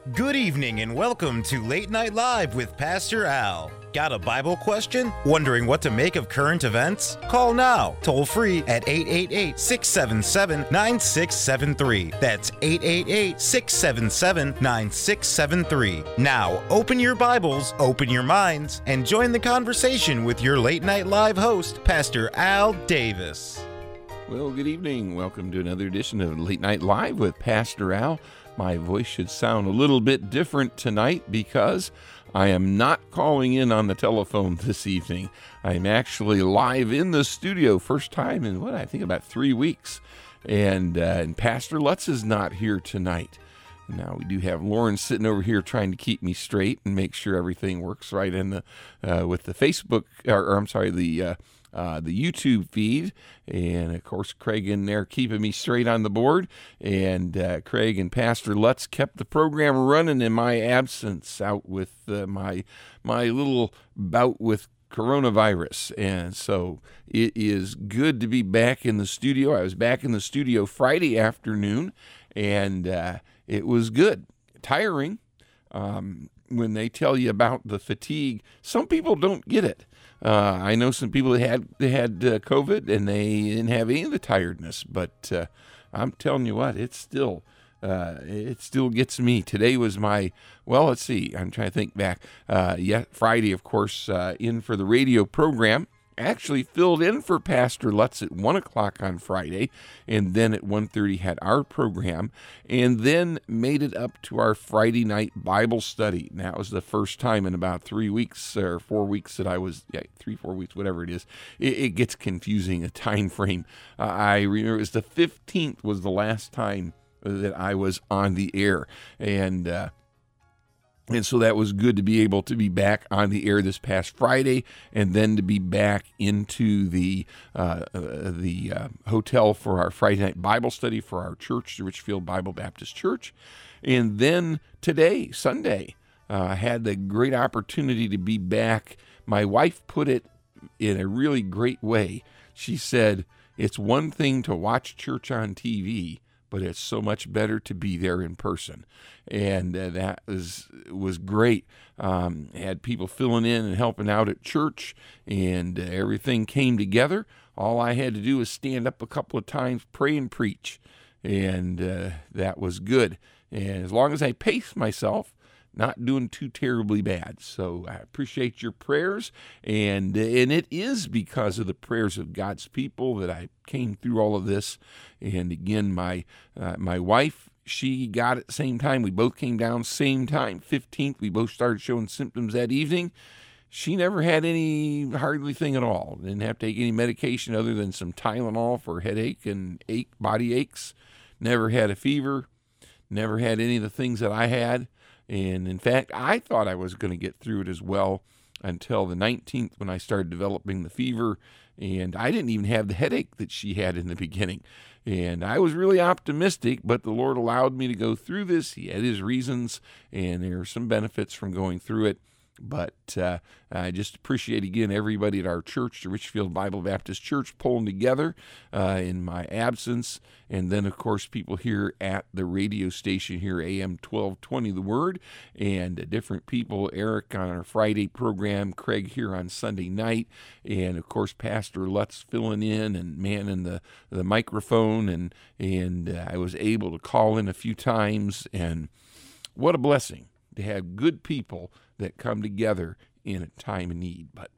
Good evening and welcome to Late Night Live with Pastor Al. Got a Bible question? Wondering what to make of current events? Call now, toll free at 888-677-9673. That's 888-677-9673. Now, open your Bibles, open your minds, and join the conversation with your Late Night Live host, Pastor Al Davis. Well, good evening. Welcome to another edition of Late Night Live with Pastor Al. My voice should sound a little bit different tonight because I am not calling in on the telephone this evening. I'm actually live in the studio, first time in, I think about 3 weeks. And Pastor Lutz is not here tonight. Now, we do have Lauren sitting over here trying to keep me straight and make sure everything works right in the with the Facebook, the YouTube feed, and of course Craig in there keeping me straight on the board, and Craig and Pastor Lutz kept the program running in my absence out with my little bout with coronavirus. And so it is good to be back in the studio. I was back in the studio Friday afternoon, and it was good. Tiring. When they tell you about the fatigue, some people don't get it. I know some people that had COVID and they didn't have any of the tiredness, but I'm telling you what, it still gets me. Today was my, let's see, I'm trying to think back. Friday, of course, in for the radio program. Actually filled in for Pastor Lutz at 1 o'clock on Friday, and then at 1:30 had our program, and then made it up to our Friday night Bible study. And that was the first time in about 3 weeks or 4 weeks that I was, 3-4 weeks, whatever it is. It gets confusing, a time frame. I remember it was the 15th was the last time that I was on the air, and so that was good to be able to be back on the air this past Friday, and then to be back into the hotel for our Friday night Bible study for our church, the Richfield Bible Baptist Church. And then today, Sunday, I had the great opportunity to be back. My wife put it in a really great way. She said, it's one thing to watch church on TV, but it's so much better to be there in person. And that was great. Had people filling in and helping out at church, and everything came together. All I had to do was stand up a couple of times, pray and preach, and that was good. And as long as I paced myself, not doing too terribly bad. So I appreciate your prayers, and it is because of the prayers of God's people that I came through all of this. And again, my wife, she got it at the same time. We both came down same time, 15th. We both started showing symptoms that evening. She never had any hardly thing at all. Didn't have to take any medication other than some Tylenol for headache and body aches. Never had a fever. Never had any of the things that I had. And in fact, I thought I was going to get through it as well until the 19th when I started developing the fever. And I didn't even have the headache that she had in the beginning. And I was really optimistic, but the Lord allowed me to go through this. He had his reasons, and there are some benefits from going through it. But I just appreciate, again, everybody at our church, the Richfield Bible Baptist Church, pulling together in my absence. And then, of course, people here at the radio station here, AM 1220 The Word, and different people, Eric on our Friday program, Craig here on Sunday night, and, of course, Pastor Lutz filling in and manning the microphone. And I was able to call in a few times, and what a blessing to have good people that come together in a time of need. But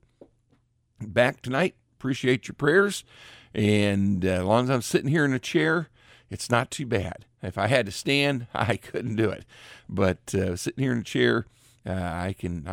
back tonight, appreciate your prayers, and as long as I'm sitting here in a chair, it's not too bad. If I had to stand, I couldn't do it, but sitting here in a chair, I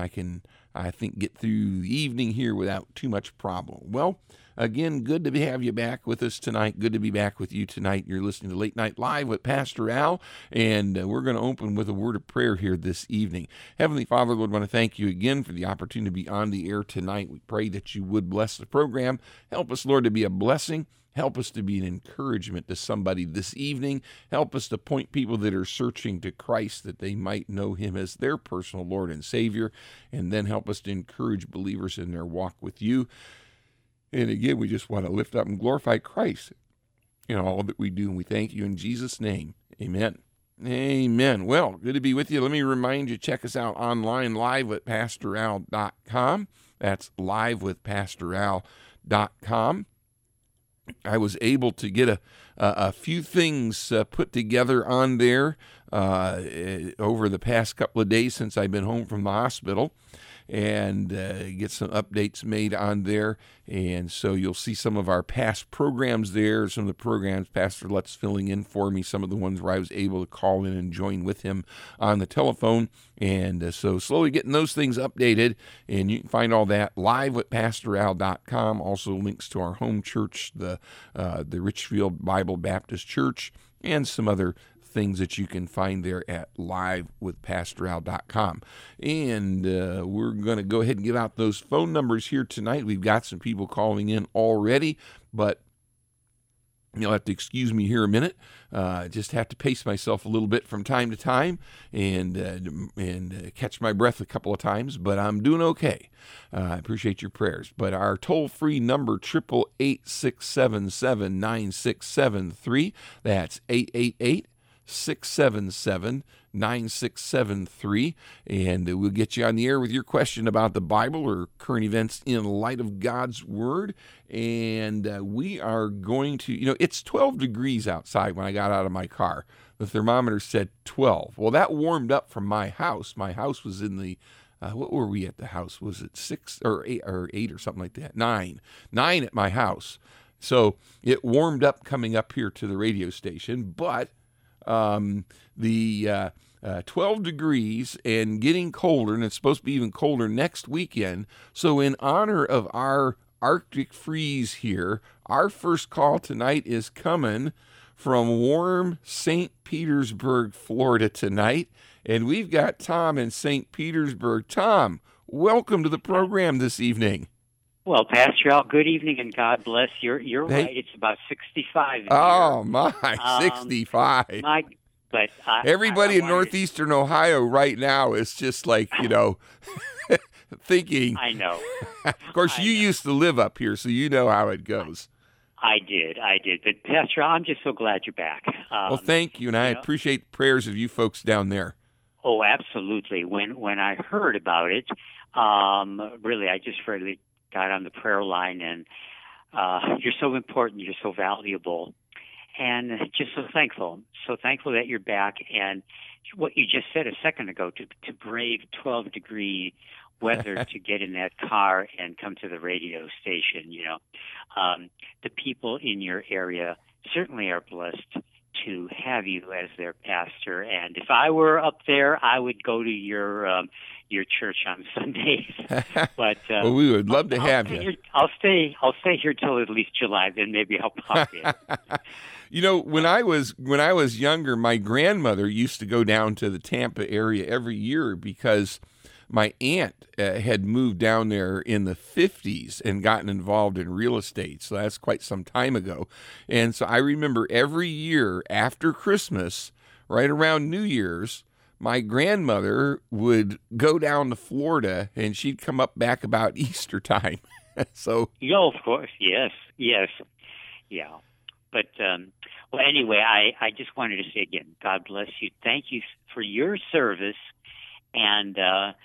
think get through the evening here without too much problem. Well, again, good to have you back with us tonight. Good to be back with you tonight. You're listening to Late Night Live with Pastor Al, and we're going to open with a word of prayer here this evening. Heavenly Father, Lord, I want to thank you again for the opportunity to be on the air tonight. We pray that you would bless the program. Help us, Lord, to be a blessing. Help us to be an encouragement to somebody this evening. Help us to point people that are searching to Christ that they might know him as their personal Lord and Savior. And then help us to encourage believers in their walk with you. And again, we just want to lift up and glorify Christ in all that we do. And we thank you in Jesus' name. Amen. Amen. Well, good to be with you. Let me remind you, check us out online, livewithpastoral.com. That's livewithpastoral.com. I was able to get a few things put together on there over the past couple of days since I've been home from the hospital, and get some updates made on there. And so you'll see some of our past programs there, some of the programs Pastor Lutz filling in for me, some of the ones where I was able to call in and join with him on the telephone. And so slowly getting those things updated, and you can find all that livewithpastoral.com. Also links to our home church, the Richfield Bible Baptist Church, and some other things that you can find there at livewithpastoral.com. And we're going to go ahead and give out those phone numbers here tonight. We've got some people calling in already, but you'll have to excuse me here a minute. Just have to pace myself a little bit from time to time and catch my breath a couple of times, but I'm doing okay. I appreciate your prayers. But our toll-free number, 888-677-9673. That's 888-677-9673, and we'll get you on the air with your question about the Bible or current events in light of God's Word. And we are going to, it's 12 degrees outside when I got out of my car. The thermometer said 12. Well, that warmed up from my house. My house was in the, what were we at the house? Was it 6 or 8 or something like that? 9 at my house. So it warmed up coming up here to the radio station, but the 12 degrees and getting colder, and it's supposed to be even colder next weekend. So in honor of our Arctic freeze here, our first call tonight is coming from warm St. Petersburg, Florida tonight. And we've got Tom in St. Petersburg. Tom, welcome to the program this evening. Well, Pastor Al, good evening and God bless. You're right. It's about 65. Oh, my, 65. But everybody in northeastern Ohio right now is just like, thinking. I know. Of course, you used to live up here, so you know how it goes. I did. But Pastor Al, I'm just so glad you're back. Well, thank you, and I appreciate the prayers of you folks down there. Oh, absolutely. When I heard about it, really, I just really got on the prayer line, and you're so important, you're so valuable, and just so thankful that you're back. And what you just said a second ago, to brave 12-degree weather to get in that car and come to the radio station, the people in your area certainly are blessed to have you as their pastor. And if I were up there, I would go to your church on Sundays. But well, we would love to have you. I'll stay here till at least July. Then maybe I'll pop in. When I was younger, my grandmother used to go down to the Tampa area every year because my aunt had moved down there in the 50s and gotten involved in real estate. So that's quite some time ago. And so I remember every year after Christmas, right around New Year's, my grandmother would go down to Florida and she'd come up back about Easter time. So, of course. Yes. Yeah. But, well, anyway, I just wanted to say again, God bless you. Thank you for your service. And,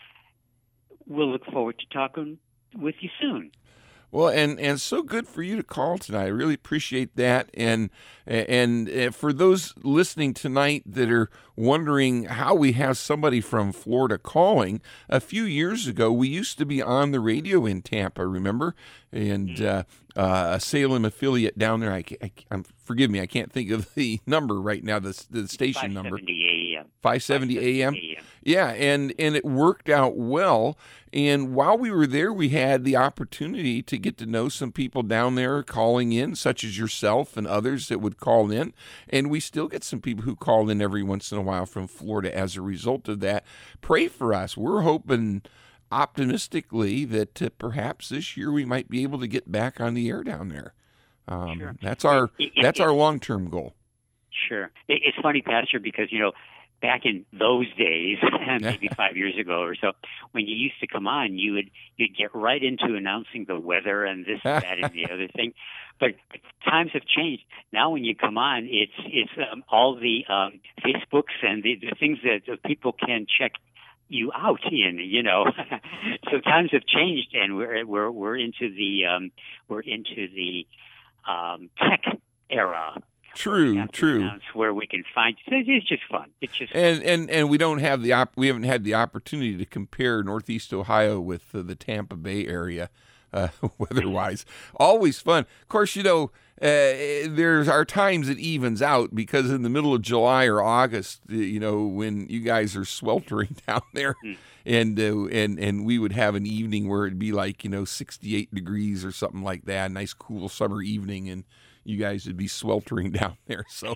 we'll look forward to talking with you soon. Well, and so good for you to call tonight. I really appreciate that. And for those listening tonight that are wondering how we have somebody from Florida calling, a few years ago we used to be on the radio in Tampa, remember? And a Salem affiliate down there. Forgive me, I can't think of the number right now. The station number. 570 AM. 570 AM. Yeah, and it worked out well. And while we were there, we had the opportunity to get to know some people down there calling in, such as yourself and others that would call in. And we still get some people who call in every once in a while from Florida as a result of that. Pray for us. We're hoping optimistically that perhaps this year we might be able to get back on the air down there. Sure. That's our long-term goal. Sure. It's funny, Pastor, because, back in those days, maybe 5 years ago or so, when you used to come on, you'd get right into announcing the weather and this, that, and the other thing. But times have changed. Now, when you come on, it's all the Facebooks and the things that people can check you out in, So times have changed, and we're into the tech era. True. Where we can find it's just fun. It's just and we don't have we haven't had the opportunity to compare Northeast Ohio with the Tampa Bay area weather-wise. Always fun. Of course, there's our times it evens out, because in the middle of July or August, when you guys are sweltering down there, and we would have an evening where it'd be like 68 degrees or something like that, nice cool summer evening, and you guys would be sweltering down there. So,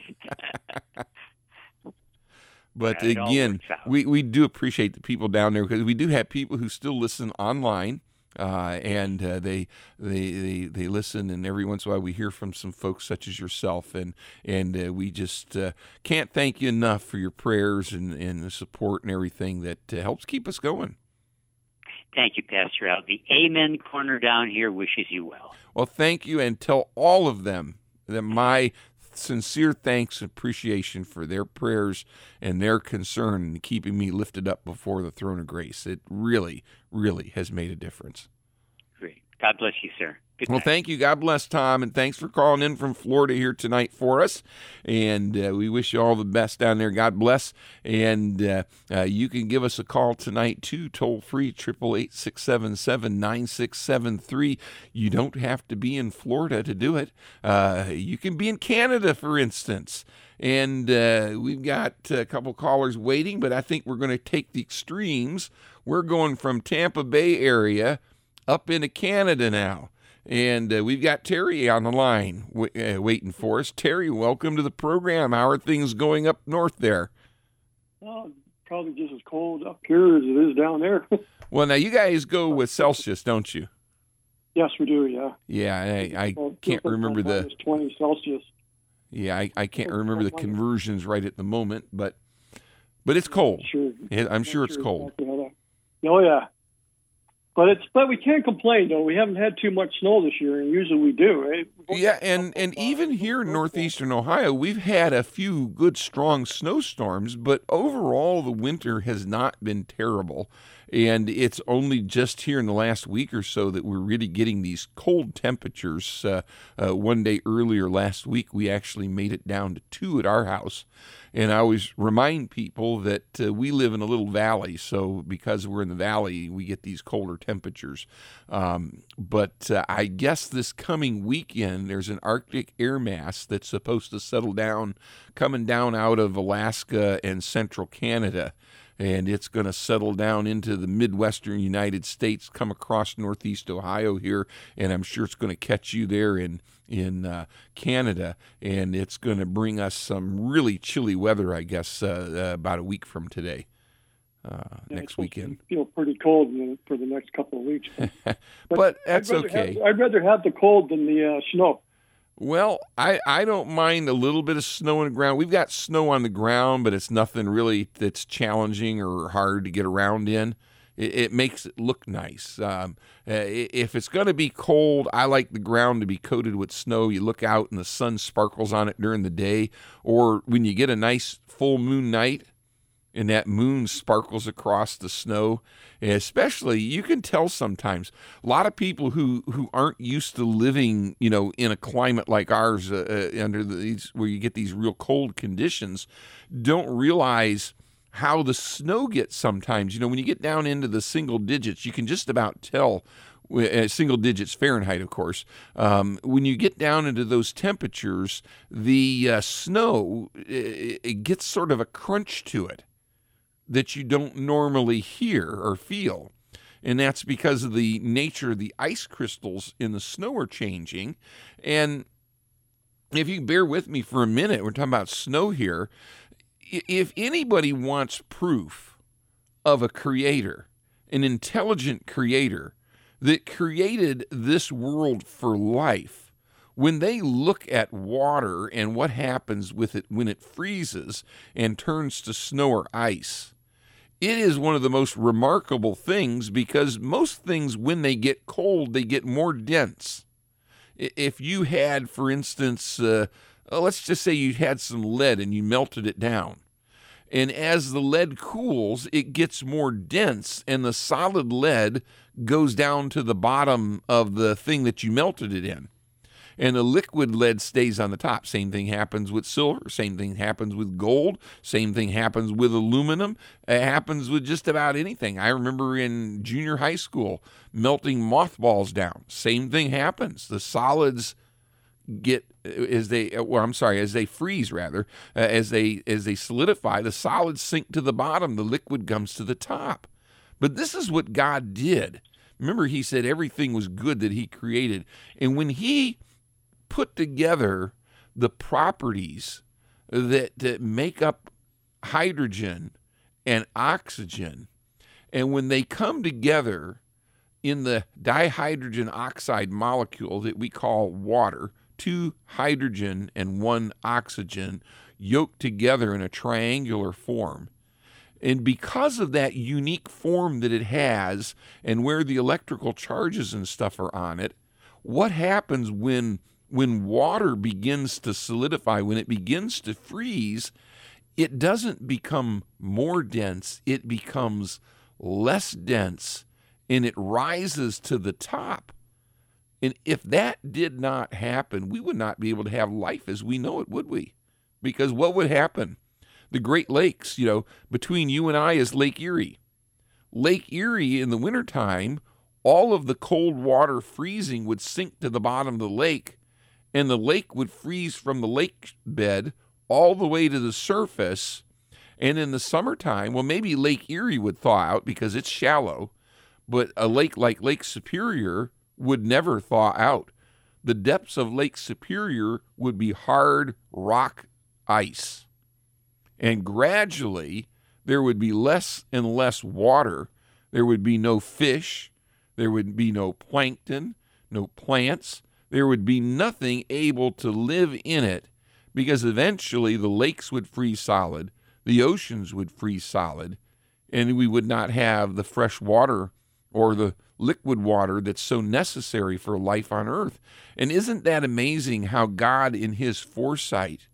but again, we do appreciate the people down there, because we do have people who still listen online, and they listen, and every once in a while we hear from some folks such as yourself, and we just can't thank you enough for your prayers and the support and everything that helps keep us going. Thank you, Pastor Al. The Amen Corner down here wishes you well. Well, thank you, and tell all of them that my sincere thanks and appreciation for their prayers and their concern in keeping me lifted up before the throne of grace. It really, really has made a difference. Great. God bless you, sir. Good Well, night. thank you. God bless, Tom, and thanks for calling in from Florida here tonight for us. And we wish you all the best down there. God bless. And you can give us a call tonight, too, toll-free, 888-677-9673. You don't have to be in Florida to do it. You can be in Canada, for instance. And we've got a couple callers waiting, but I think we're going to take the extremes. We're going from Tampa Bay area up into Canada now. And we've got Terry on the line waiting for us. Terry, welcome to the program. How are things going up north there? Probably just as cold up here as it is down there. Well, now you guys go with Celsius, don't you? Yes, we do, yeah. Yeah, I can't remember the... 20 Celsius. Yeah, I can't remember the conversions right at the moment, but it's cold. Sure. I'm sure it's cold. Exactly. Oh, yeah. But we can't complain, though. We haven't had too much snow this year, and usually we do, right? Yeah, and even here in northeastern Ohio, we've had a few good, strong snowstorms, but overall the winter has not been terrible. And it's only just here in the last week or so that we're really getting these cold temperatures. One day earlier last week, we actually made it down to 2 at our house. And I always remind people that we live in a little valley, so because we're in the valley, we get these colder temperatures. But I guess this coming weekend, there's an Arctic air mass that's supposed to settle down, coming down out of Alaska and central Canada. And it's going to settle down into the Midwestern United States, come across Northeast Ohio here, and I'm sure it's going to catch you there in Canada, and it's going to bring us some really chilly weather, I guess, about a week from today, next weekend. Feel pretty cold for the next couple of weeks. But that's okay. I'd rather have the cold than the snow. Well, I don't mind a little bit of snow on the ground. We've got snow on the ground, but it's nothing really that's challenging or hard to get around in. It makes it look nice. If it's going to be cold, I like the ground to be coated with snow. You look out and the sun sparkles on it during the day, or when you get a nice full moon night and that moon sparkles across the snow. Especially, you can tell sometimes, a lot of people who aren't used to living, in a climate like ours, under these where you get these real cold conditions, don't realize how the snow gets sometimes. When you get down into the single digits, you can just about tell, single digits Fahrenheit, of course. When you get down into those temperatures, the snow, it gets sort of a crunch to it that you don't normally hear or feel. And that's because of the nature of the ice crystals in the snow are changing. And if you bear with me for a minute, we're talking about snow here. If anybody wants proof of a creator, an intelligent creator that created this world for life, when they look at water and what happens with it when it freezes and turns to snow or ice, it is one of the most remarkable things, because most things, when they get cold, they get more dense. If you had, for instance, let's just say you had some lead and you melted it down. And as the lead cools, it gets more dense, and the solid lead goes down to the bottom of the thing that you melted it in. And the liquid lead stays on the top. Same thing happens with silver. Same thing happens with gold. Same thing happens with aluminum. It happens with just about anything. I remember in junior high school melting mothballs down. Same thing happens. The solids get, as they freeze, as they solidify, the solids sink to the bottom. The liquid comes to the top. But this is what God did. Remember, he said everything was good that he created. And when he put together the properties that make up hydrogen and oxygen, and when they come together in the dihydrogen oxide molecule that we call water, 2 hydrogen and 1 oxygen yoked together in a triangular form. And because of that unique form that it has, and where the electrical charges and stuff are on it, what happens when water begins to solidify, when it begins to freeze, it doesn't become more dense, it becomes less dense, and it rises to the top. And if that did not happen, we would not be able to have life as we know it, would we? Because what would happen? The Great Lakes, between you and I is Lake Erie. Lake Erie in the wintertime, all of the cold water freezing would sink to the bottom of the lake, and the lake would freeze from the lake bed all the way to the surface. And in the summertime, well, maybe Lake Erie would thaw out because it's shallow, but a lake like Lake Superior would never thaw out. The depths of Lake Superior would be hard rock ice. And gradually, there would be less and less water. There would be no fish. There would be no plankton, no plants. There would be nothing able to live in it, because eventually the lakes would freeze solid, the oceans would freeze solid, and we would not have the fresh water or the liquid water that's so necessary for life on earth. And isn't that amazing how God, in his foresight,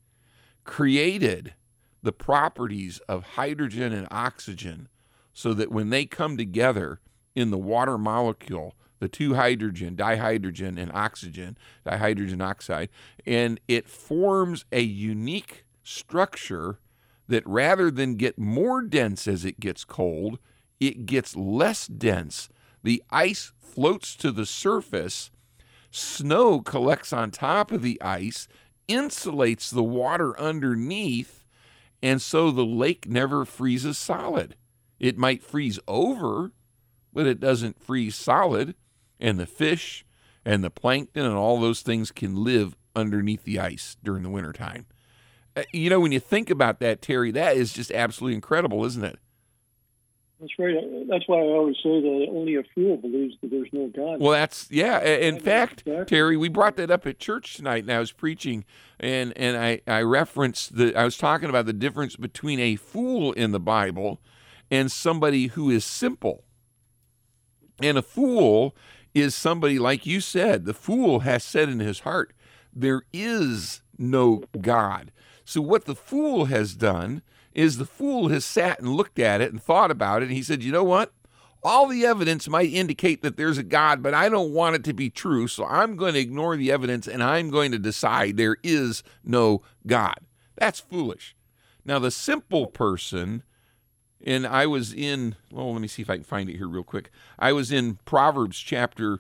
created the properties of hydrogen and oxygen so that when they come together in the water molecule, the 2 hydrogen, dihydrogen, and oxygen, dihydrogen oxide, and it forms a unique structure that, rather than get more dense as it gets cold, it gets less dense. The ice floats to the surface, snow collects on top of the ice, insulates the water underneath, and so the lake never freezes solid. It might freeze over, but it doesn't freeze solid. And the fish and the plankton and all those things can live underneath the ice during the wintertime. When you think about that, Terry, that is just absolutely incredible, isn't it? That's right. That's why I always say that only a fool believes that there's no God. Well, in fact, Terry, we brought that up at church tonight, and I was preaching, and I referenced I was talking about the difference between a fool in the Bible and somebody who is simple. And a fool is somebody, like you said, the fool has said in his heart, there is no God. So what the fool has done is the fool has sat and looked at it and thought about it, and he said, you know what? All the evidence might indicate that there's a God, but I don't want it to be true, so I'm going to ignore the evidence, and I'm going to decide there is no God. That's foolish. Now, the simple person, and I was in, let me see if I can find it here real quick. I was in Proverbs chapter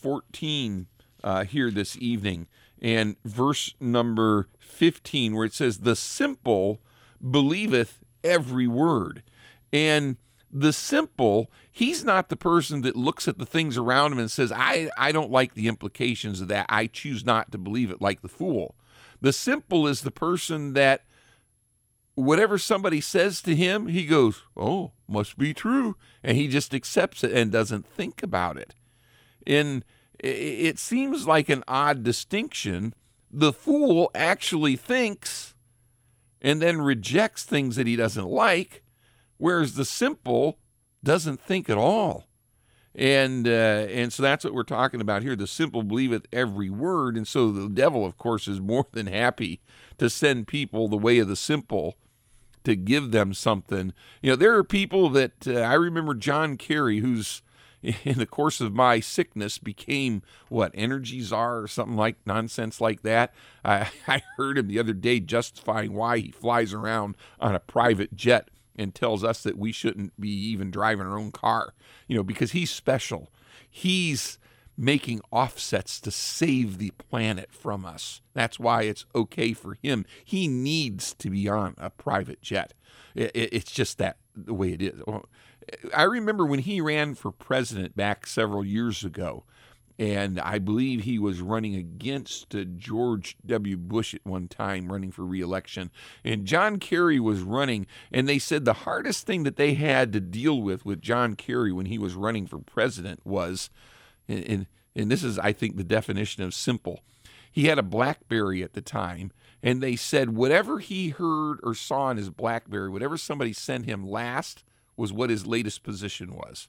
14 here this evening, and verse number 15, where it says, the simple believeth every word. And the simple, he's not the person that looks at the things around him and says, I don't like the implications of that. I choose not to believe it, like the fool. The simple is the person that whatever somebody says to him, he goes, oh, must be true. And he just accepts it and doesn't think about it. And it seems like an odd distinction. The fool actually thinks and then rejects things that he doesn't like, whereas the simple doesn't think at all. And so that's what we're talking about here. The simple believeth every word. And so the devil, of course, is more than happy to send people the way of the simple, to give them something. There are people that I remember John Kerry, who's in the course of my sickness became energy czar or something like nonsense like that. I heard him the other day justifying why he flies around on a private jet and tells us that we shouldn't be even driving our own car, because he's special. He's making offsets to save the planet from us. That's why it's okay for him. He needs to be on a private jet. It's just that the way it is. I remember when he ran for president back several years ago, and I believe he was running against George W. Bush at one time, running for re-election. And John Kerry was running, and they said the hardest thing that they had to deal with John Kerry when he was running for president was, and this is, I think, the definition of simple. He had a BlackBerry at the time, and they said whatever he heard or saw on his BlackBerry, whatever somebody sent him last, was what his latest position was.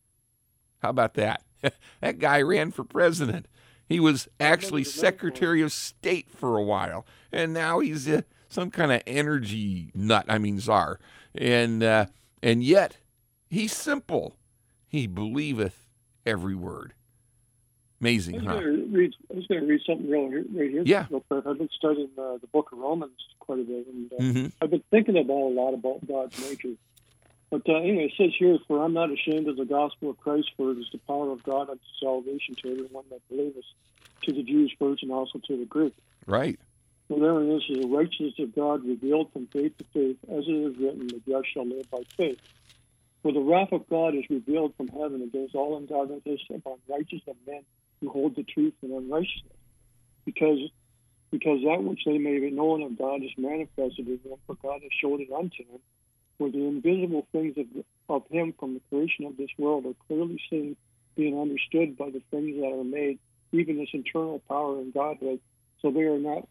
How about that? That guy ran for president. He was actually Secretary of State for a while, and now he's some kind of energy nut, czar. And yet, he's simple. He believeth every word. Amazing, huh? I was going to read something right here. Yeah. I've been studying the book of Romans quite a bit, and I've been thinking a lot about God's nature. But anyway, it says here, "For I'm not ashamed of the gospel of Christ, for it is the power of God unto salvation to everyone that believeth, to the Jews first and also to the Greek." Right. For therein is the righteousness of God revealed from faith to faith, as it is written, "The just shall live by faith." For the wrath of God is revealed from heaven against all ungodliness upon righteous of men who hold the truth in unrighteousness, because that which they may be known of God is manifested in them, for God has showed it unto them. For the invisible things of him from the creation of this world are clearly seen, being understood by the things that are made, even this internal power and Godhead. So they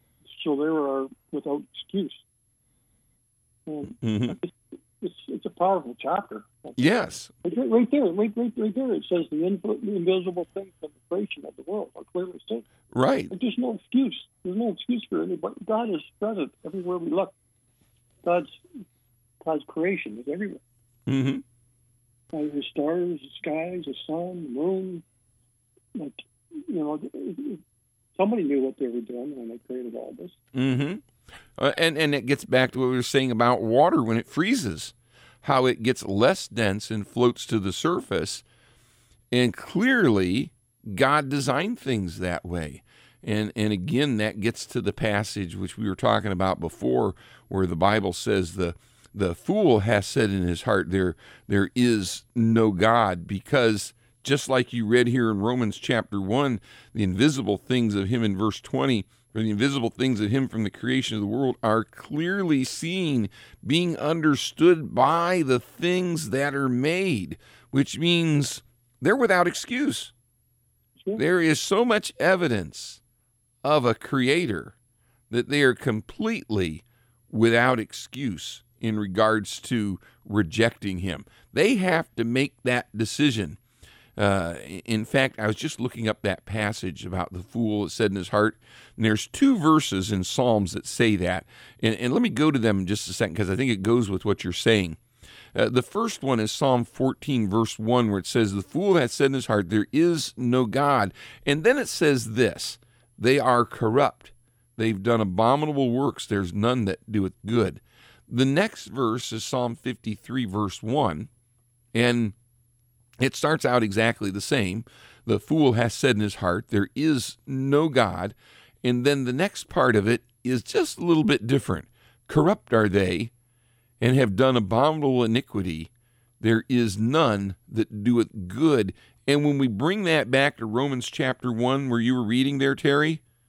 are without excuse. And it's a powerful chapter. Yes. Right there. It says the invisible things from the creation of the world are clearly seen. Right. But there's no excuse. There's no excuse for anybody. God is present everywhere we look. God's creation is everywhere. Mm-hmm. The stars, the skies, the sun, the moon. Somebody knew what they were doing when they created all this. Mm-hmm. And it gets back to what we were saying about water when it freezes, how it gets less dense and floats to the surface. And clearly, God designed things that way. And again, that gets to the passage which we were talking about before, where the Bible says the fool has said in his heart, there is no God, because just like you read here in Romans chapter 1, the invisible things of him in verse 20, or the invisible things of him from the creation of the world are clearly seen, being understood by the things that are made, which means they're without excuse. Sure. There is so much evidence of a creator that they are completely without excuse in regards to rejecting him. They have to make that decision. In fact, I was just looking up that passage about the fool that said in his heart, and there's 2 verses in Psalms that say that. And let me go to them in just a second, because I think it goes with what you're saying. The first one is Psalm 14, verse 1, where it says, "The fool hath said in his heart, there is no God." And then it says this, "They are corrupt. They've done abominable works. There's none that doeth good." The next verse is Psalm 53, verse 1, and it starts out exactly the same. "The fool hath said in his heart, there is no God." And then the next part of it is just a little bit different. "Corrupt are they, and have done abominable iniquity. There is none that doeth good." And when we bring that back to Romans chapter 1, where you were reading there, Terry,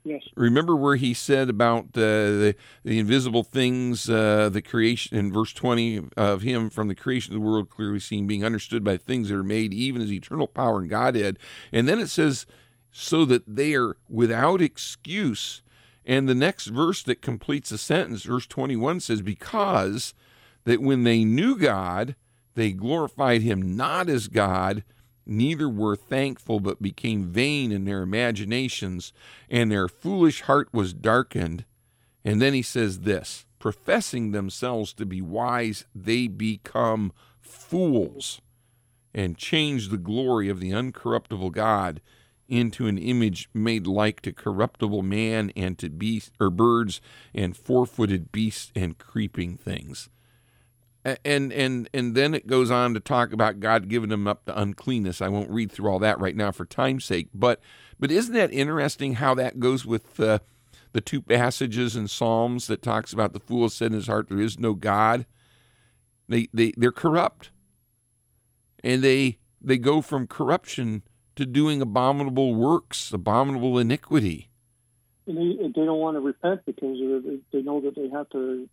Yes. Remember where he said about the invisible things, the creation, in verse 20 of him, from the creation of the world clearly seen, being understood by things that are made, even as eternal power and Godhead. And then it says, so that they are without excuse. And the next verse that completes the sentence, verse 21, says, because that when they knew God, they glorified him not as God, neither were thankful, but became vain in their imaginations, and their foolish heart was darkened. And then he says this, professing themselves to be wise, they become fools, and change the glory of the uncorruptible God into an image made like to corruptible man, and to beasts or birds, and four-footed beasts, and creeping things. And then it goes on to talk about God giving them up to uncleanness. I won't read through all that right now for time's sake, but isn't that interesting how that goes with the two passages in Psalms that talks about the fool said in his heart, there is no God. They're corrupt, and they go from corruption to doing abominable works, abominable iniquity. And they don't want to repent because they know that they have to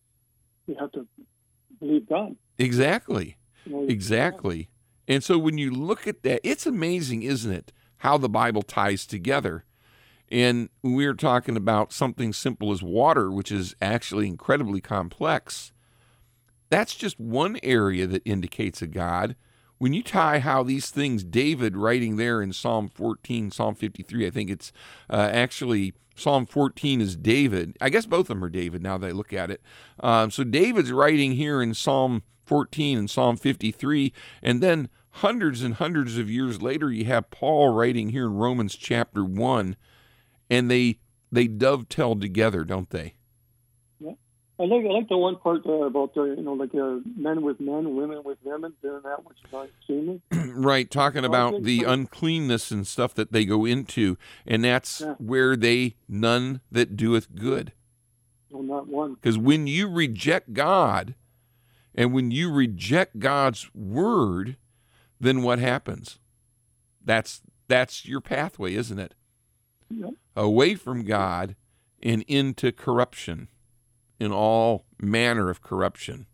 believe God. Exactly. Exactly. And so when you look at that, it's amazing, isn't it, how the Bible ties together. And we're talking about something simple as water, which is actually incredibly complex. That's just one area that indicates a God. When you tie how these things, David writing there in Psalm 14, Psalm 53, I think it's actually Psalm 14 is David. I guess both of them are David now that I look at it. So David's writing here in Psalm 14 and Psalm 53, and then hundreds and hundreds of years later, you have Paul writing here in Romans chapter 1, and they dovetail together, don't they? Yeah. I like the one part about men with men, women with women, doing that which is not seemly. Right, talking about the uncleanness and stuff that they go into, and that's where none that doeth good. No, not one. Because when you reject God, and when you reject God's word, then what happens? That's your pathway, isn't it? Yep. Away from God and into corruption, in all manner of corruption.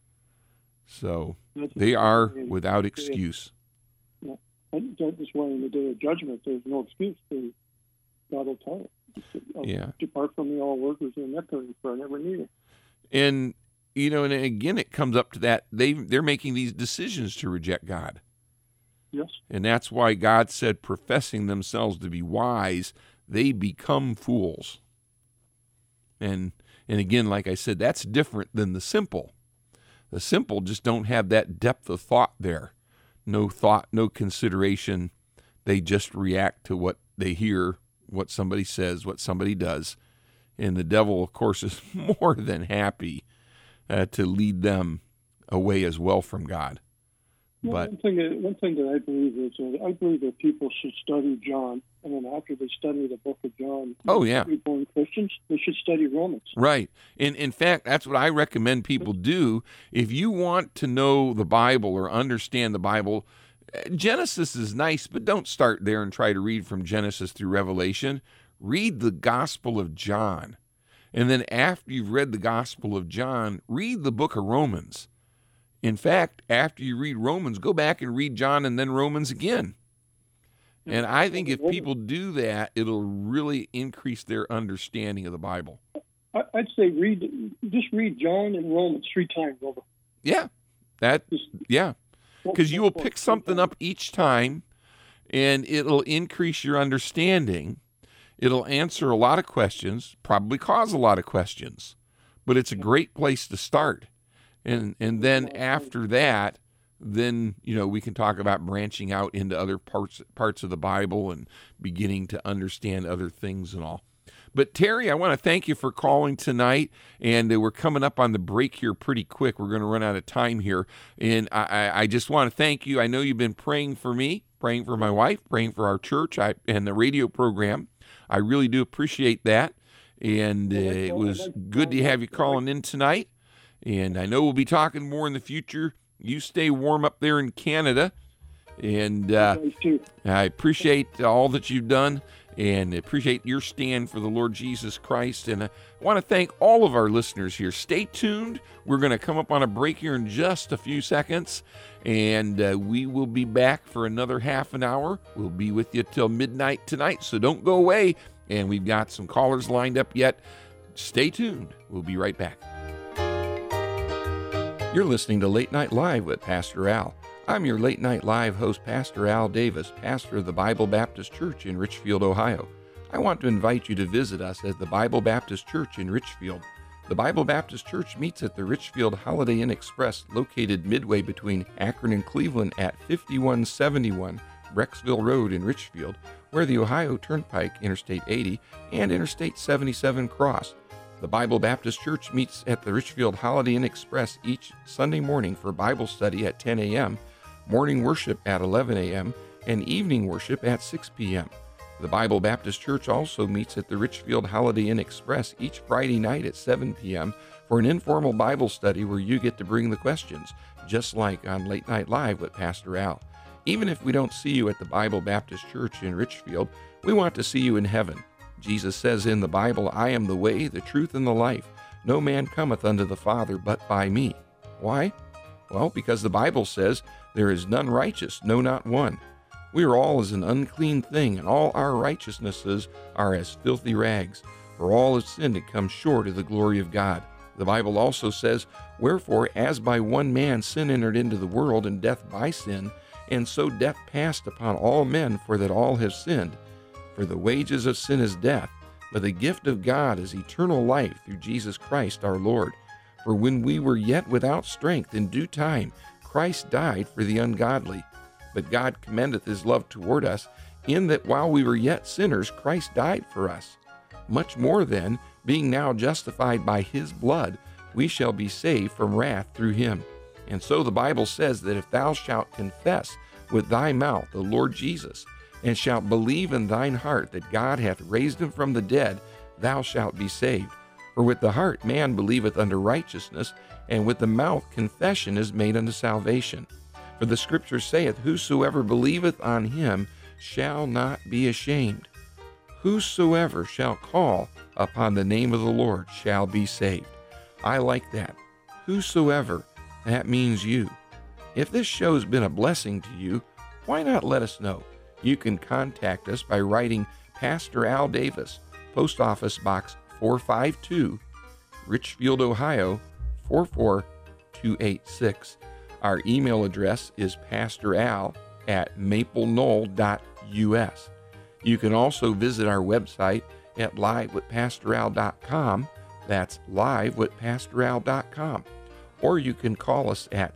So they are without excuse. Yeah. And that's why in the day of judgment, there's no excuse. God will tell it. Depart from me, all workers in iniquity, for I never need it. And and again, it comes up to that they're making these decisions to reject God. Yes. And that's why God said, professing themselves to be wise, they become fools. And again, like I said, that's different than the simple. The simple just don't have that depth of thought there. No thought, no consideration. They just react to what they hear, what somebody says, what somebody does. And the devil, of course, is more than happy to lead them away as well from God. Well, But one thing that I believe is I believe that people should study John, and then after they study the book of John, born Christians, they should study Romans. Right. In fact, that's what I recommend people do. If you want to know the Bible or understand the Bible, Genesis is nice, but don't start there and try to read from Genesis through Revelation. Read the Gospel of John. And then after you've read the Gospel of John, read the book of Romans. In fact, after you read Romans, go back and read John and then Romans again. And I think if people do that, it'll really increase their understanding of the Bible. I'd say just read John and Romans 3 times over. Yeah, because you will pick something up each time, and it'll increase your understanding. It'll answer a lot of questions, probably cause a lot of questions, but it's a great place to start. And then after that, then we can talk about branching out into other parts of the Bible and beginning to understand other things and all. But Terry, I want to thank you for calling tonight, and we're coming up on the break here pretty quick. We're going to run out of time here, and I just want to thank you. I know you've been praying for me, praying for my wife, praying for our church and the radio program. I really do appreciate that, and it was good to have you calling in tonight. And I know we'll be talking more in the future. You stay warm up there in Canada. And I appreciate all that you've done. and appreciate your stand for the Lord Jesus Christ. And I want to thank all of our listeners here. Stay tuned. We're going to come up on a break here in just a few seconds, and we will be back for another half an hour. We'll be with you till midnight tonight, so don't go away. And we've got some callers lined up yet. Stay tuned. We'll be right back. You're listening to Late Night Live with Pastor Al. I'm your Late Night Live host, Pastor Al Davis, pastor of the Bible Baptist Church in Richfield, Ohio. I want to invite you to visit us at the Bible Baptist Church in Richfield. The Bible Baptist Church meets at the Richfield Holiday Inn Express, located midway between Akron and Cleveland at 5171 Brecksville Road in Richfield, where the Ohio Turnpike, Interstate 80, and Interstate 77 cross. The Bible Baptist Church meets at the Richfield Holiday Inn Express each Sunday morning for Bible study at 10 a.m., morning worship at 11 a.m., and evening worship at 6 p.m. The Bible Baptist Church also meets at the Richfield Holiday Inn Express each Friday night at 7 p.m. for an informal Bible study where you get to bring the questions, just like on Late Night Live with Pastor Al. Even if we don't see you at the Bible Baptist Church in Richfield, we want to see you in heaven. Jesus says in the Bible, "I am the way, the truth, and the life. No man cometh unto the Father but by me." Why? Well, because the Bible says, "There is none righteous, no, not one." We are all as an unclean thing, and all our righteousnesses are as filthy rags. For all have sinned and come short of the glory of God. The Bible also says, "Wherefore, as by one man sin entered into the world, and death by sin, and so death passed upon all men, for that all have sinned. For the wages of sin is death, but the gift of God is eternal life through Jesus Christ our Lord. For when we were yet without strength, in due time Christ died for the ungodly. But God commendeth his love toward us, in that while we were yet sinners, Christ died for us. Much more then, being now justified by his blood, we shall be saved from wrath through him. And so the Bible says that if thou shalt confess with thy mouth the Lord Jesus, and shalt believe in thine heart that God hath raised him from the dead, thou shalt be saved. For with the heart man believeth unto righteousness, and with the mouth confession is made unto salvation. For the Scripture saith, Whosoever believeth on him shall not be ashamed. Whosoever shall call upon the name of the Lord shall be saved. I like that. Whosoever, that means you. If this show's been a blessing to you, why not let us know? You can contact us by writing Pastor Al Davis, Post Office Box 452, Richfield, Ohio 44286. Our email address is pastoral@mapleknoll.us. You can also visit our website at livewithpastoral.com. That's livewithpastoral.com. Or you can call us at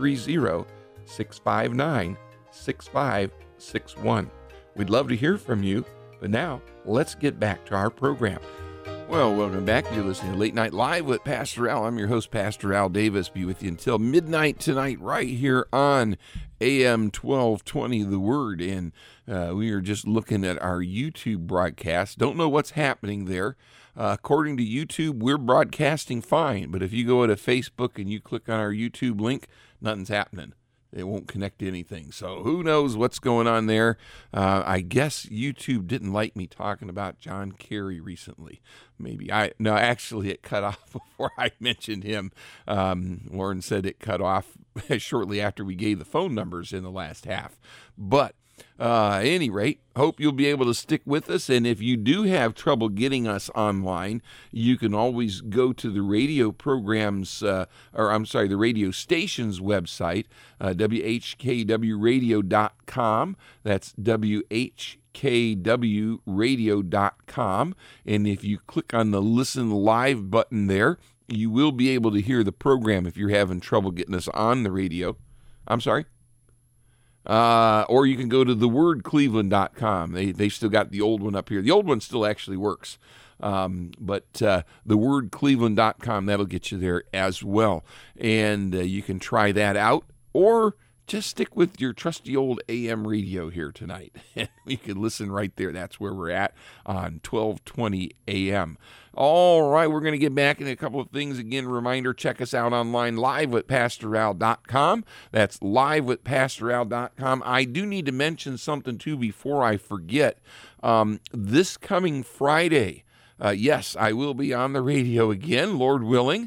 330-659-6561. We'd love to hear from you, but now let's get back to our program. Well, welcome back. You're listening to Late Night Live with Pastor Al. I'm your host, Pastor Al Davis. Be with you until midnight tonight right here on AM 1220 The Word. And we are just looking at our YouTube broadcast. Don't know what's happening there. According to YouTube, we're broadcasting fine. But if you go to Facebook and you click on our YouTube link, nothing's happening. It won't connect to anything. So who knows what's going on there? I guess YouTube didn't like me talking about John Kerry recently. No, actually it cut off before I mentioned him. Lauren said it cut off shortly after we gave the phone numbers in the last half. But at any rate, hope you'll be able to stick with us. And if you do have trouble getting us online, you can always go to the radio programs, the radio station's website, WHKWradio.com. That's WHKWradio.com. And if you click on the Listen Live button there, you will be able to hear the program if you're having trouble getting us on the radio. Or you can go to thewordcleveland.com. They still got the old one up here. The old one still actually works. But thewordcleveland.com, that'll get you there as well. And you can try that out. Or just stick with your trusty old AM radio here tonight. You can listen right there. That's where we're at on 1220 AM. All right, we're going to get back into a couple of things. Again, reminder, check us out online, livewithpastoral.com. That's livewithpastoral.com. I do need to mention something, too, before I forget. This coming Friday, yes, I will be on the radio again, Lord willing,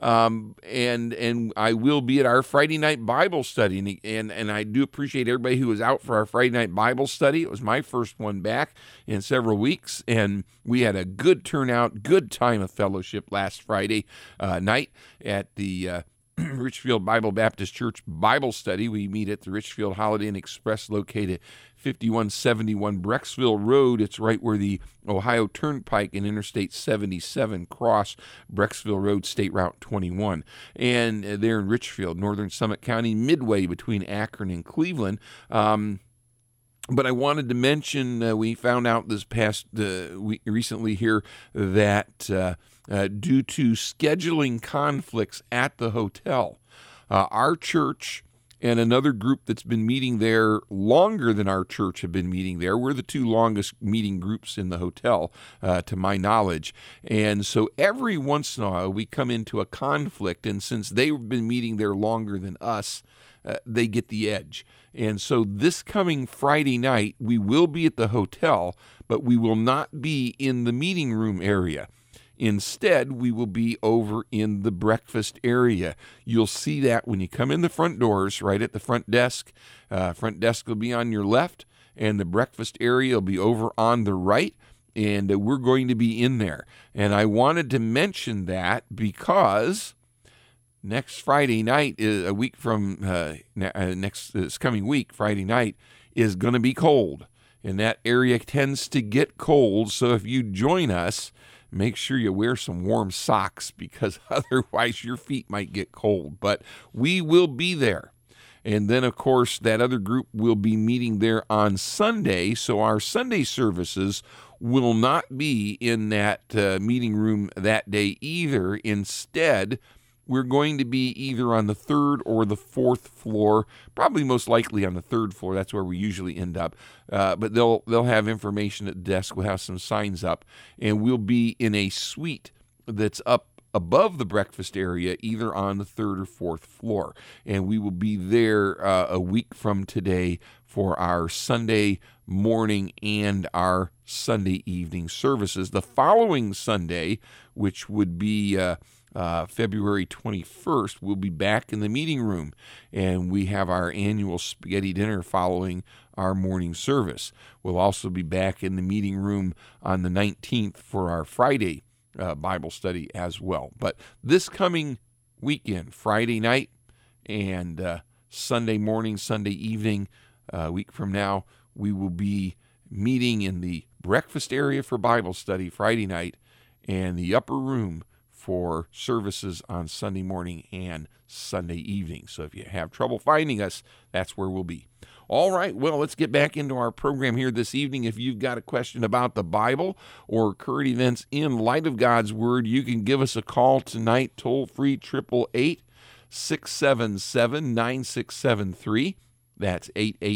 and I will be at our Friday night Bible study, and I do appreciate everybody who was out for our Friday night Bible study. It was my first one back in several weeks, and we had a good turnout, good time of fellowship last Friday night at the Richfield Bible Baptist Church Bible Study. We meet at the Richfield Holiday Inn Express located 5171 Brecksville Road. It's right where the Ohio Turnpike and Interstate 77 cross Brecksville Road, State Route 21. And they're in Richfield, Northern Summit County, midway between Akron and Cleveland. But I wanted to mention, we found out this past week recently here that due to scheduling conflicts at the hotel, our church and another group that's been meeting there longer than our church have been meeting there. We're the two longest meeting groups in the hotel, to my knowledge. And so every once in a while we come into a conflict, and since they've been meeting there longer than us, they get the edge. And so this coming Friday night, we will be at the hotel, but we will not be in the meeting room area. Instead, we will be over in the breakfast area. You'll see that when you come in the front doors, right at the front desk. Front desk will be on your left, and the breakfast area will be over on the right, and we're going to be in there. And I wanted to mention that because next Friday night, a week from this coming week, Friday night, is going to be cold. And that area tends to get cold, so if you join us, make sure you wear some warm socks because otherwise your feet might get cold. But we will be there. And then, of course, that other group will be meeting there on Sunday. So our Sunday services will not be in that meeting room that day either. Instead, we're going to be either on the third or the fourth floor, probably most likely on the third floor. That's where we usually end up. But they'll have information at the desk. We'll have some signs up, and we'll be in a suite that's up above the breakfast area, either on the third or fourth floor. And we will be there a week from today for our Sunday morning and our Sunday evening services. The following Sunday, which would be February 21st, we'll be back in the meeting room, and we have our annual spaghetti dinner following our morning service. We'll also be back in the meeting room on the 19th for our Friday Bible study as well. But this coming weekend, Friday night and Sunday morning, Sunday evening, a week from now, we will be meeting in the breakfast area for Bible study Friday night and the upper room for services on Sunday morning and Sunday evening. So if you have trouble finding us, that's where we'll be. All right, well, let's get back into our program here this evening. If you've got a question about the Bible or current events in light of God's Word, you can give us a call tonight, toll-free 888-677-9673. That's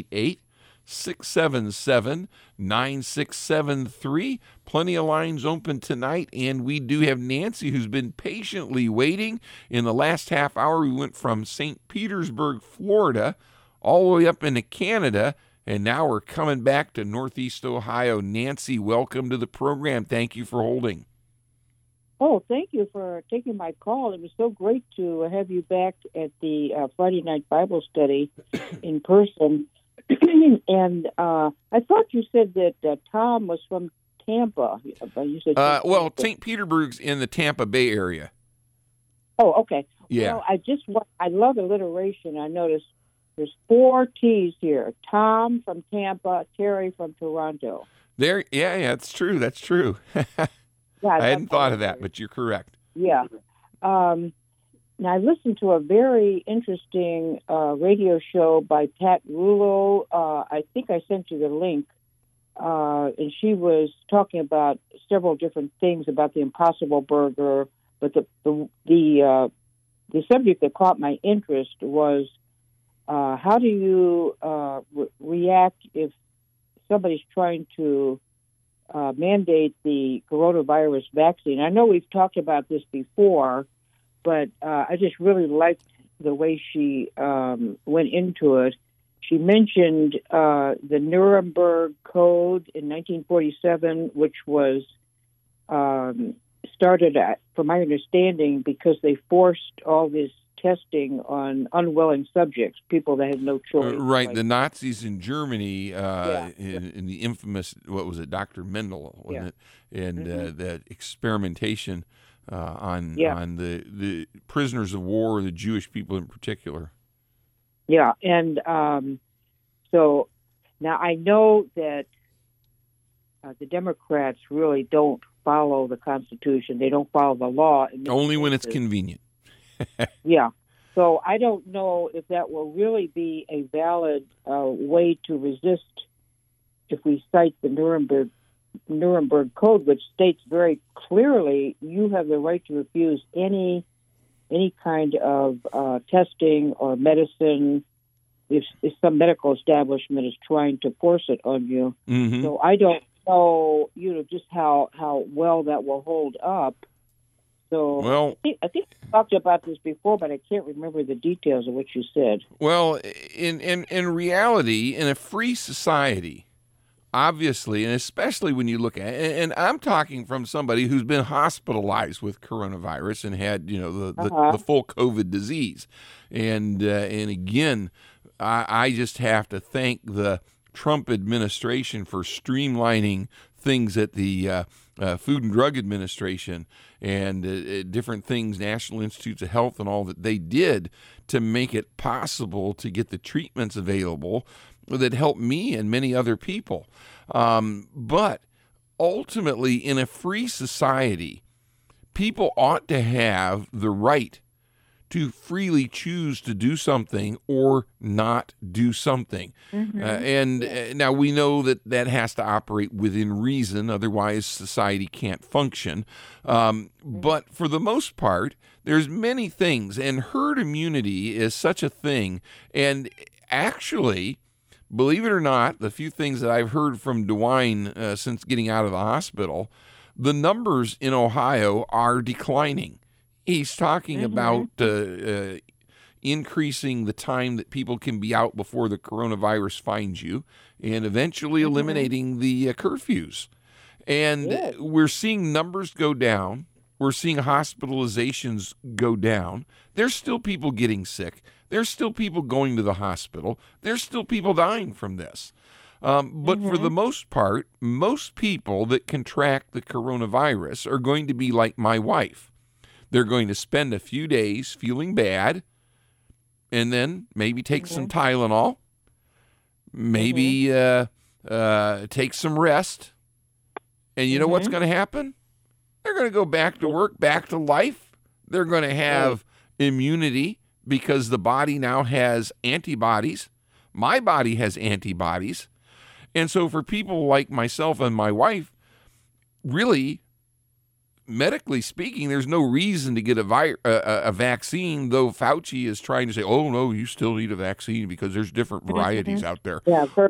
888-677-9673. Plenty of lines open tonight, and we do have Nancy, who's been patiently waiting. In the last half hour, we went from St. Petersburg, Florida, all the way up into Canada, and now we're coming back to Northeast Ohio. Nancy, welcome to the program. Thank you for holding. Oh, thank you for taking my call. It was so great to have you back at the Friday night Bible study in person. And I thought you said that Tom was from Tampa. You said well, St. Petersburg's in the Tampa Bay area. Oh, okay. Yeah. Well, I love alliteration. I noticed there's 4 T's here. Tom from Tampa, Terry from Toronto. Yeah, it's true. That's true. Yeah, I hadn't thought of that, but you're correct. Yeah. Now, I listened to a very interesting radio show by Pat Rulo. I think I sent you the link. And she was talking about several different things about the Impossible Burger. But the subject that caught my interest was how do you react if somebody's trying to mandate the coronavirus vaccine? I know we've talked about this before, but I just really liked the way she went into it. She mentioned the Nuremberg Code in 1947, which was started, from my understanding, because they forced all this testing on unwilling subjects, people that had no choice. Right, like, the Nazis in Germany, in the infamous, what was it, Dr. Mendel, wasn't it? And that experimentation on the prisoners of war, the Jewish people in particular. Yeah, and so now I know that the Democrats really don't follow the Constitution. They don't follow the law. Only when it's convenient. Yeah. So I don't know if that will really be a valid way to resist if we cite the Nuremberg Code, which states very clearly you have the right to refuse any kind of testing or medicine if some medical establishment is trying to force it on you. Mm-hmm. So I don't know, just how well that will hold up. So well, I think we talked about this before, but I can't remember the details of what you said. Well, in reality, in a free society, obviously, and especially when you look at it, and I'm talking from somebody who's been hospitalized with coronavirus and had, the full COVID disease. And again, I just have to thank the Trump administration for streamlining things at the Food and Drug Administration and different things, National Institutes of Health and all that they did to make it possible to get the treatments available that help me and many other people. But ultimately, in a free society, people ought to have the right to freely choose to do something or not do something. Mm-hmm. Now we know that has to operate within reason, otherwise society can't function. But for the most part, there's many things, and herd immunity is such a thing. And actually, believe it or not, the few things that I've heard from DeWine since getting out of the hospital, the numbers in Ohio are declining. He's talking about increasing the time that people can be out before the coronavirus finds you and eventually eliminating the curfews. And we're seeing numbers go down. We're seeing hospitalizations go down. There's still people getting sick. There's still people going to the hospital. There's still people dying from this. But for the most part, most people that contract the coronavirus are going to be like my wife. They're going to spend a few days feeling bad and then maybe take some Tylenol, maybe take some rest. And you know what's going to happen? They're going to go back to work, back to life. They're going to have immunity because the body now has antibodies. My body has antibodies. And so for people like myself and my wife, really, medically speaking, there's no reason to get a vaccine, though Fauci is trying to say, oh, no, you still need a vaccine because there's different varieties out there.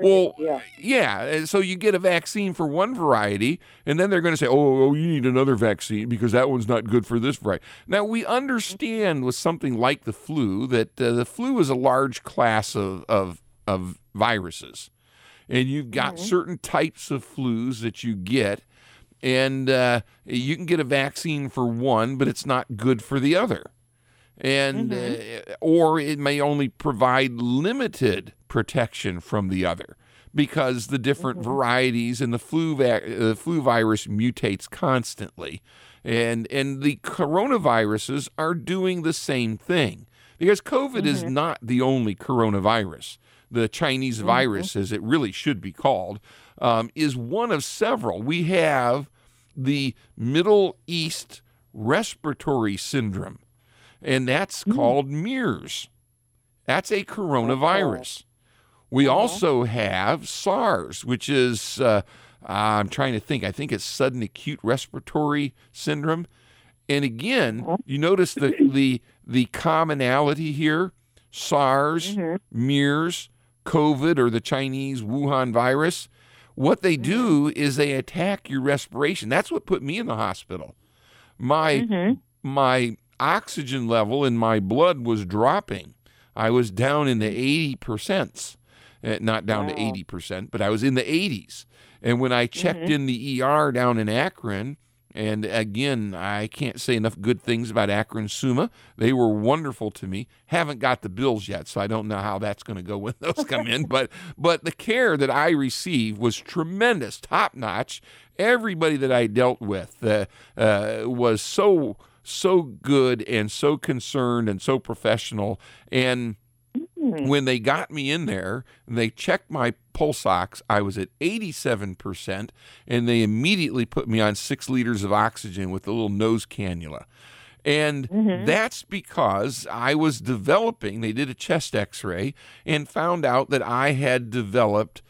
Yeah. So you get a vaccine for one variety, and then they're going to say, oh, you need another vaccine because that one's not good for this variety. Now, we understand with something like the flu that the flu is a large class of viruses. And you've got certain types of flus that you get, and you can get a vaccine for one, but it's not good for the other. And or it may only provide limited protection from the other because the different varieties and the flu virus mutates constantly. And the coronaviruses are doing the same thing because COVID is not the only coronavirus. The Chinese virus, as it really should be called, is one of several. We have the Middle East Respiratory Syndrome, and that's called MERS. That's a coronavirus. We also have SARS, which is, I'm trying to think, I think it's Sudden Acute Respiratory Syndrome. And again, you notice the commonality here. SARS, MERS, COVID, or the Chinese Wuhan virus, what they do is they attack your respiration. That's what put me in the hospital. My oxygen level in my blood was dropping. I was down in the 80%, not down to 80%, but I was in the 80s. And when I checked in the ER down in Akron, and again, I can't say enough good things about Akron Summa. They were wonderful to me. Haven't got the bills yet, so I don't know how that's going to go when those come in. But the care that I received was tremendous, top-notch. Everybody that I dealt with was so good and so concerned and so professional. And when they got me in there, they checked my pulse ox. I was at 87%, and they immediately put me on 6 liters of oxygen with a little nose cannula. And that's because I was developing, they did a chest x-ray and found out that I had developed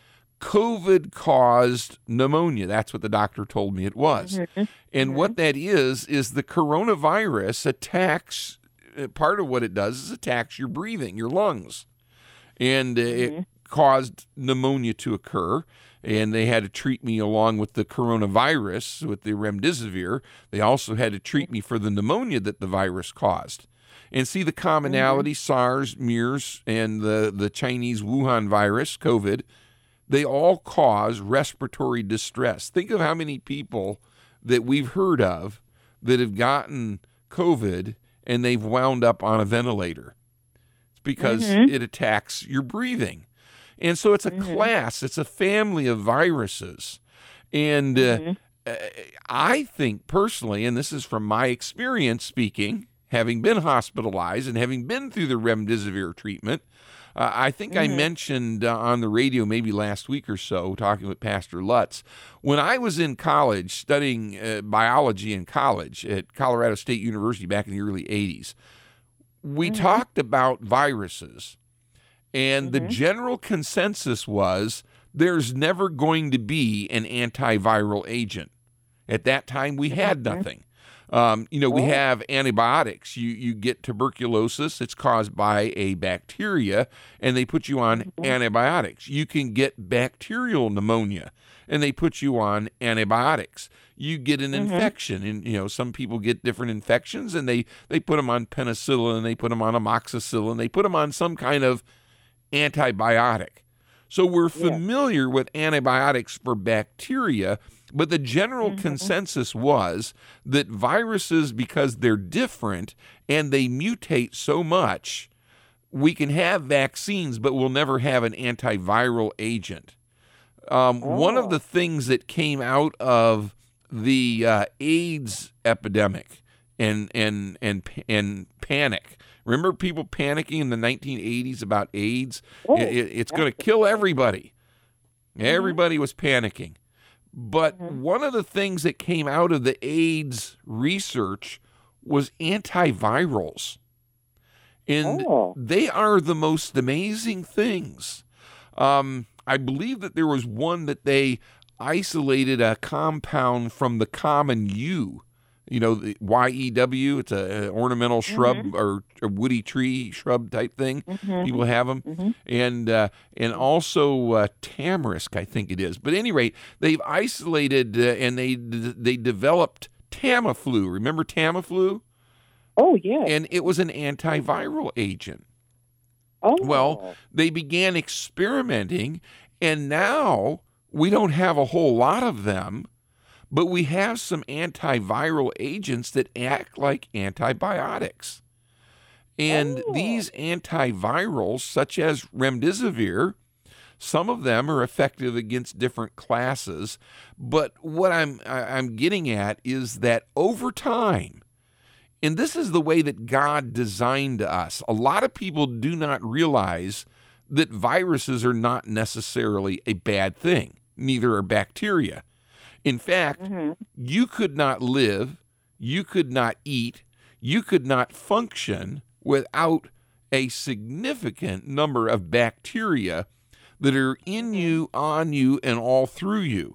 COVID-caused pneumonia. That's what the doctor told me it was. And what that is the coronavirus attacks, part of what it does is attacks your breathing, your lungs. And it caused pneumonia to occur, and they had to treat me along with the coronavirus, with the remdesivir. They also had to treat me for the pneumonia that the virus caused. And see the commonality, SARS, MERS, and the Chinese Wuhan virus, COVID, they all cause respiratory distress. Think of how many people that we've heard of that have gotten COVID and they've wound up on a ventilator. It's because it attacks your breathing. And so it's a class, it's a family of viruses. And I think personally, and this is from my experience speaking, having been hospitalized and having been through the remdesivir treatment, I think I mentioned on the radio maybe last week or so, talking with Pastor Lutz, when I was in college studying biology in college at Colorado State University back in the early 80s, we talked about viruses. And the general consensus was there's never going to be an antiviral agent. At that time, we had nothing. We have antibiotics. You get tuberculosis. It's caused by a bacteria, and they put you on antibiotics. You can get bacterial pneumonia, and they put you on antibiotics. You get an infection, and some people get different infections, and they put them on penicillin, they put them on amoxicillin, they put them on some kind of antibiotic. So we're familiar with antibiotics for bacteria, but the general consensus was that viruses, because they're different and they mutate so much, we can have vaccines, but we'll never have an antiviral agent. One of the things that came out of the AIDS epidemic and panic. Remember people panicking in the 1980s about AIDS? It's going to kill everybody. Everybody was panicking. But one of the things that came out of the AIDS research was antivirals. And they are the most amazing things. I believe that there was one that they isolated a compound from the common yew. The YEW, it's an ornamental shrub or a woody tree shrub type thing. People have them. And also tamarisk, I think it is. But at any rate, they've isolated and they developed Tamiflu. Remember Tamiflu? Oh, yeah. And it was an antiviral agent. Oh. Well, they began experimenting, and now we don't have a whole lot of them. But we have some antiviral agents that act like antibiotics. And these antivirals, such as remdesivir, some of them are effective against different classes. But what I'm getting at is that over time, and this is the way that God designed us, a lot of people do not realize that viruses are not necessarily a bad thing. Neither are bacteria. In fact, you could not live, you could not eat, you could not function without a significant number of bacteria that are in you, on you, and all through you.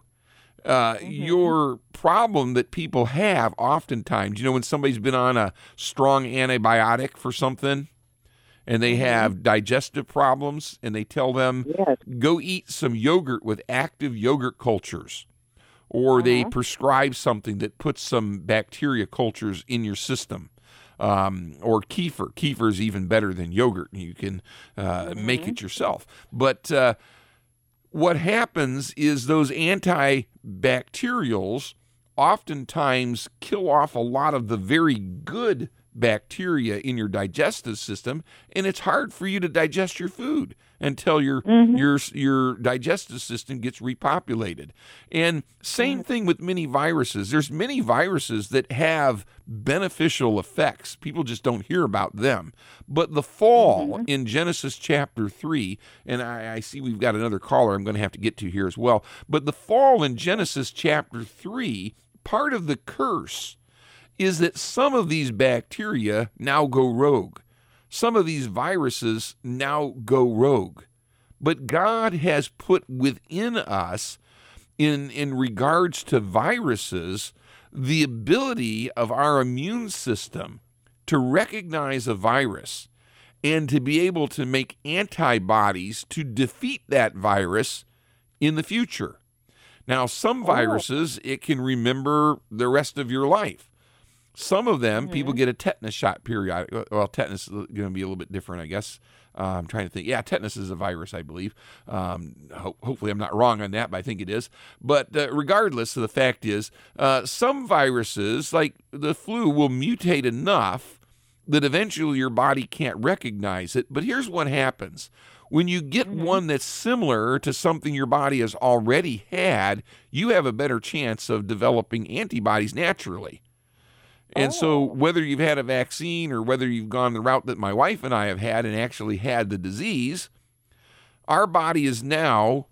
Your problem that people have oftentimes, when somebody's been on a strong antibiotic for something, and they have digestive problems, and they tell them, Yes. go eat some yogurt with active yogurt cultures. Or they prescribe something that puts some bacteria cultures in your system. Or kefir. Kefir is even better than yogurt. You can make it yourself. But what happens is those antibacterials oftentimes kill off a lot of the very good bacteria in your digestive system, and it's hard for you to digest your food until your digestive system gets repopulated. And same thing with many viruses. There's many viruses that have beneficial effects. People just don't hear about them. But the fall in Genesis chapter 3, and I see we've got another caller I'm going to have to get to here as well, but the fall in Genesis chapter 3, part of the curse is that some of these bacteria now go rogue. Some of these viruses now go rogue. But God has put within us, in regards to viruses, the ability of our immune system to recognize a virus and to be able to make antibodies to defeat that virus in the future. Now, some viruses, it can remember the rest of your life. Some of them, people get a tetanus shot periodically. Well, tetanus is going to be a little bit different, I guess. I'm trying to think. Yeah, tetanus is a virus, I believe. Hopefully I'm not wrong on that, but I think it is. But regardless, the fact is, some viruses, like the flu, will mutate enough that eventually your body can't recognize it. But here's what happens. When you get one that's similar to something your body has already had, you have a better chance of developing antibodies naturally. And so whether you've had a vaccine or whether you've gone the route that my wife and I have had and actually had the disease, our body is now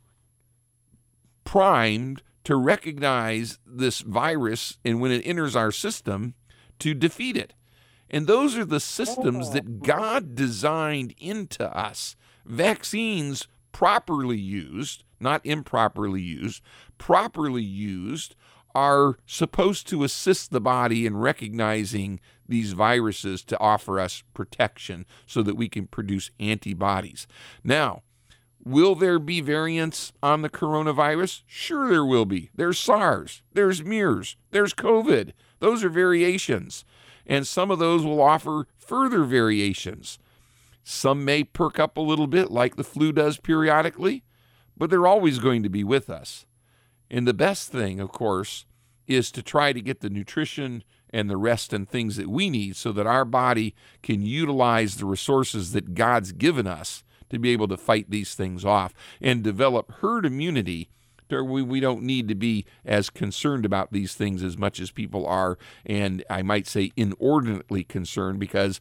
primed to recognize this virus, and when it enters our system, to defeat it. And those are the systems that God designed into us. Vaccines properly used, not improperly used, properly used, are supposed to assist the body in recognizing these viruses to offer us protection so that we can produce antibodies. Now, will there be variants on the coronavirus? Sure there will be. There's SARS, there's MERS, there's COVID. Those are variations. And some of those will offer further variations. Some may perk up a little bit like the flu does periodically, but they're always going to be with us. And the best thing, of course, is to try to get the nutrition and the rest and things that we need so that our body can utilize the resources that God's given us to be able to fight these things off and develop herd immunity to where we don't need to be as concerned about these things as much as people are, and I might say inordinately concerned, because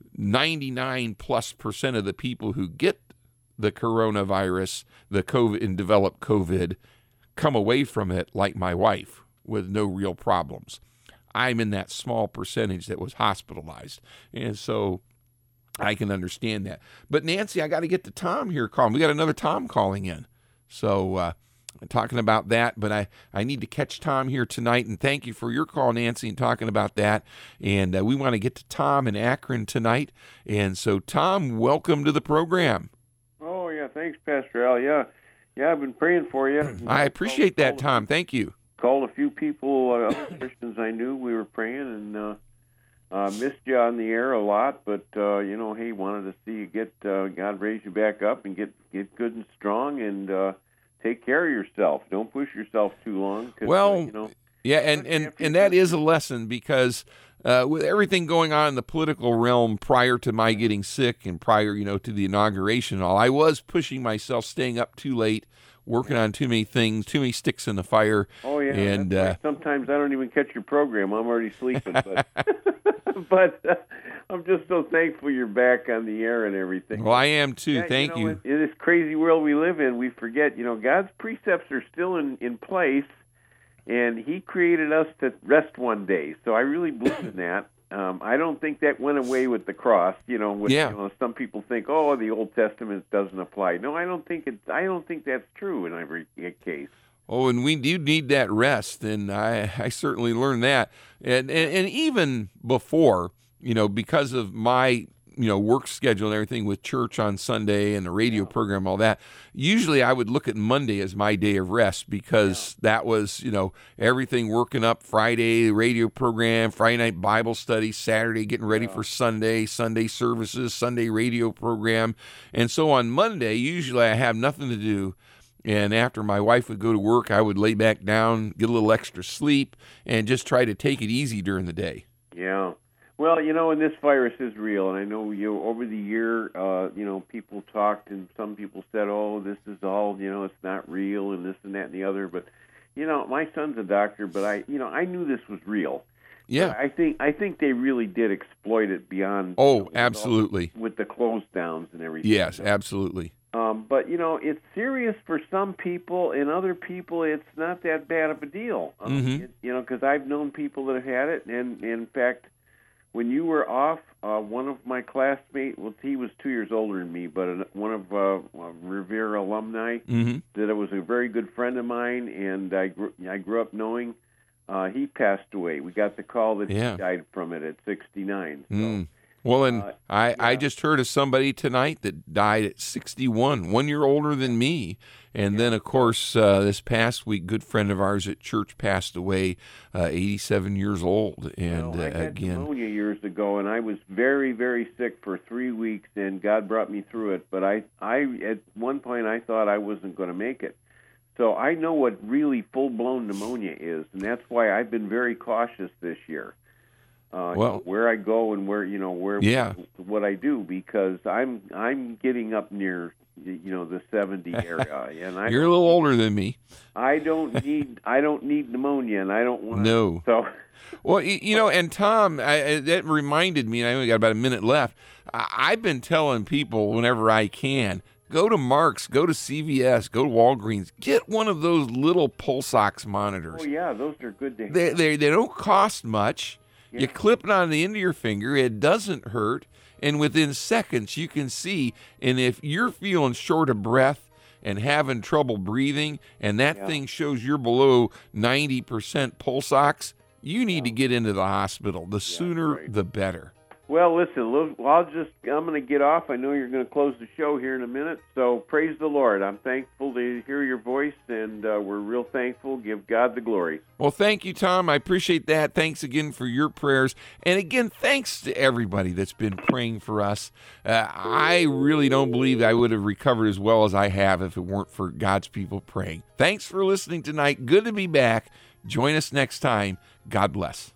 99+% of the people who get the coronavirus, the COVID, and develop COVID, come away from it like my wife with no real problems. I'm in that small percentage that was hospitalized. And so I can understand that. But Nancy, I got to get to Tom here calling. We got another Tom calling in. So talking about that, but I need to catch Tom here tonight. And thank you for your call, Nancy, and talking about that. And we want to get to Tom in Akron tonight. And so, Tom, welcome to the program. Oh, yeah. Thanks, Pastor Al. Yeah, I've been praying for you. I appreciate that, Tom. Thank you. Called a few people, other Christians I knew. We were praying, and missed you on the air a lot. But hey, wanted to see you get God raise you back up and get good and strong, and take care of yourself. Don't push yourself too long. Well, yeah, and that is a lesson, because with everything going on in the political realm prior to my getting sick and prior, to the inauguration and all, I was pushing myself, staying up too late, working on too many things, too many sticks in the fire. Oh, yeah. And sometimes I don't even catch your program. I'm already sleeping. But, but I'm just so thankful you're back on the air and everything. Well, I am too. Thank you. In this crazy world we live in, we forget, God's precepts are still in place, and He created us to rest one day. So I really believe in that. I don't think that went away with the cross. Some people think, the Old Testament doesn't apply. No, I don't think that's true in every case. Oh, and we do need that rest, and I certainly learned that. And even before, because of my work schedule and everything with church on Sunday and the radio program, all that, usually I would look at Monday as my day of rest because that was, everything working up Friday, radio program, Friday night Bible study, Saturday getting ready for Sunday, Sunday services, Sunday radio program. And so on Monday, usually I have nothing to do. And after my wife would go to work, I would lay back down, get a little extra sleep, and just try to take it easy during the day. Yeah. Well, and this virus is real, and I know over the year, people talked, and some people said, "Oh, this is all, it's not real," and this and that and the other. But, my son's a doctor, but I knew this was real. Yeah, I think they really did exploit it beyond. Oh, absolutely. With the close downs and everything. Yes, absolutely. But it's serious for some people, and other people, it's not that bad of a deal. Because I've known people that have had it, and in fact, when you were off, one of my classmates, he was 2 years older than me, but one of Revere alumni, that was a very good friend of mine, and I grew up knowing, he passed away. We got the call that he died from it at 69. So. Well, and I just heard of somebody tonight that died at 61, 1 year older than me. And then, of course, this past week, good friend of ours at church passed away, 87 years old. And I had pneumonia years ago, and I was very, very sick for 3 weeks, and God brought me through it. But I at one point, I thought I wasn't going to make it. So I know what really full-blown pneumonia is, and that's why I've been very cautious this year. Where I go and what I do, because I'm getting up near the 70 area, and you're a little older than me. I don't need pneumonia, and I don't want no. So, well, and Tom, that reminded me. And I only got about a minute left. I've been telling people whenever I can, go to Mark's, go to CVS, go to Walgreens, get one of those little pulse ox monitors. Oh yeah, those are good to have. They don't cost much. You clip it on the end of your finger. It doesn't hurt. And within seconds, you can see. And if you're feeling short of breath and having trouble breathing, and that thing shows you're below 90% pulse ox, you need to get into the hospital. The sooner, the better. Well, listen, I'm going to get off. I know you're going to close the show here in a minute, so praise the Lord. I'm thankful to hear your voice, and we're real thankful. Give God the glory. Well, thank you, Tom. I appreciate that. Thanks again for your prayers. And again, thanks to everybody that's been praying for us. I really don't believe I would have recovered as well as I have if it weren't for God's people praying. Thanks for listening tonight. Good to be back. Join us next time. God bless.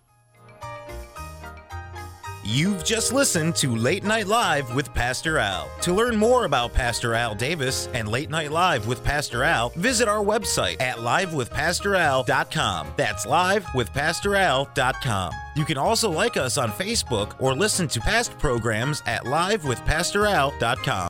You've just listened to Late Night Live with Pastor Al. To learn more about Pastor Al Davis and Late Night Live with Pastor Al, visit our website at livewithpastoral.com. That's livewithpastoral.com. You can also like us on Facebook or listen to past programs at livewithpastoral.com.